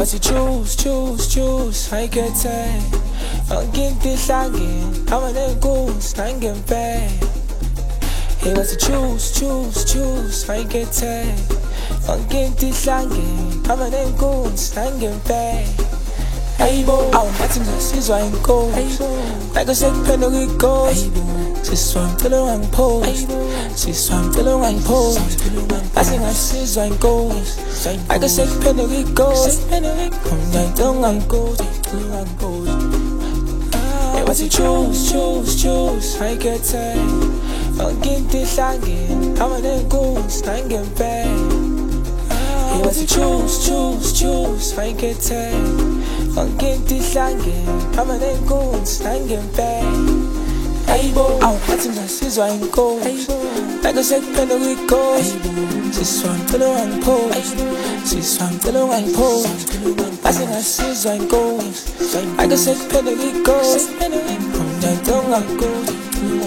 What's you choose, I get tired. Again, this again, I'm an goose, I'm getting bad. Hey, what's you choose, I get tired. Again, this again, I'm an goose, I'm getting bad. Hey, bo, I'm watching this, is why I'm cold. Like I said, penalty goes. She swam till the wrong pose. She swam till the wrong pose. I think I see wine goes. Like I said, penalty goes. Come down, don't wrong goes. Hey, what's you choose, I get tired. Again, this again, I'm an goose, I'm getting bad. Hey, what's you choose, I get tired. Again, this again, I'm an goose, I'm getting bad. I'm watching my sis wine goes. Like I said, penalty goes. She swam till the wrong pose. She swam till the wrong pose. I think my sis wine goes. Like I said, penalty goes. Come down, don't want goes.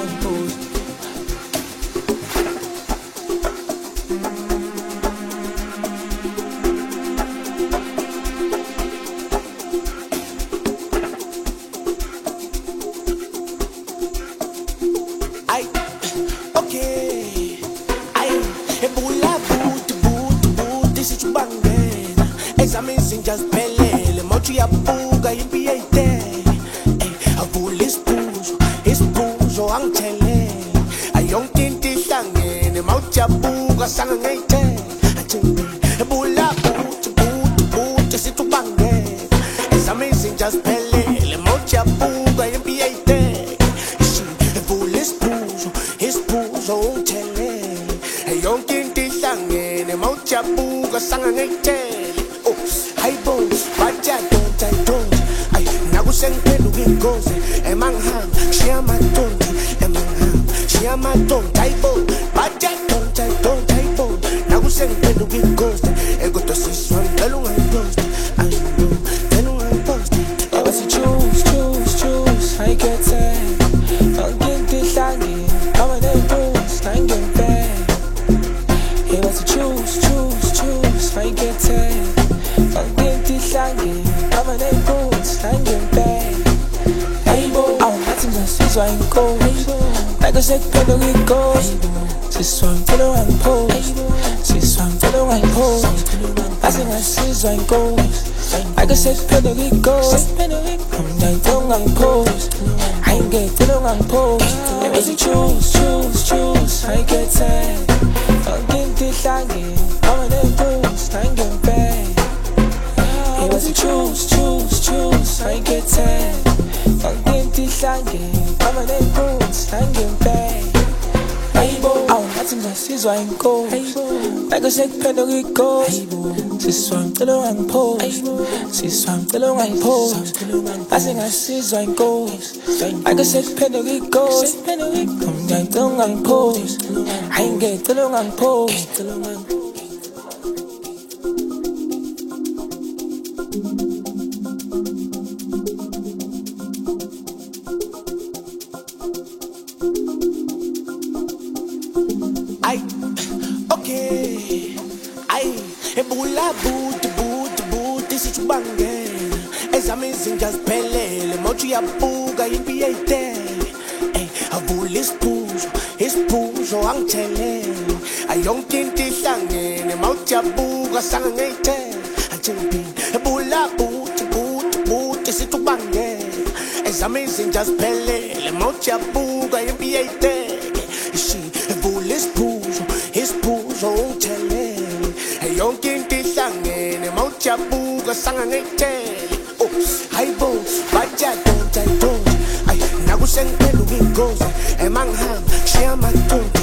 Amazing, just belele, mochi ya buga impiete. Avule ispuzo angtele. Ayong tinti sangene, mochi ya buga sangete. Bula boot, situ bange. It's amazing, just belele, mochi ya buga impiete. Avule ispuzo angtele. Ayong tinti sangene, mochi ya buga sangete. Hey bones, baja don't. Ay, nakusengiphendu kingozi. Emangham, share my don't. Emangham, share my don't. Hey bones, baja don't. Hey bones, nakusengiphendu kingozi. Egoto siswa ngicela ungangipost. I know, then ungangipost. Hey, what's you choose, I get tired. Again, this again, I'm an goose, I'm getting bad. Hey, what's you choose, I get tired. Again, this again, I'm an goose, I'm getting bad. Hey, bo, I'm watching my sis wine goes. Like I said, penalty goes. She swam till the wrong pose. She swam till the wrong pose. I think my sis wine goes. Like I said, penalty goes. Come down, don't wrong pose. I ain't get to the wrong pose. Hey, what's you choose, I get tired. Again, this again, I'm an goose, I'm getting bad. Hey, what's you choose, I get tired. Again, this again, I'm an goose, I'm getting bad. Hey, bo, I'm watching my sis wine goes. Like I said, penalty goes. She swam till the wrong pose. She swam till the wrong pose. I think I sis wine goes. Like I said, penalty goes. Come down, don't wrong pose. I ain't get to the wrong pose. Bula boot, this is bange. It's amazing, just belele, mochi ya buga impiete. Avule ispuzo angtele. Ayong tinti sangene, mochi ya buga sangete. Bula boot, this is bange. It's amazing, just belele, mochi ya buga impiete. Avule ispuzo angtele. Ayong tinti sangene, mocha buga sangangete. Oh, hey bo, baja don't. Ay, nakusengiphendu kingozi. Emangham, share my don't.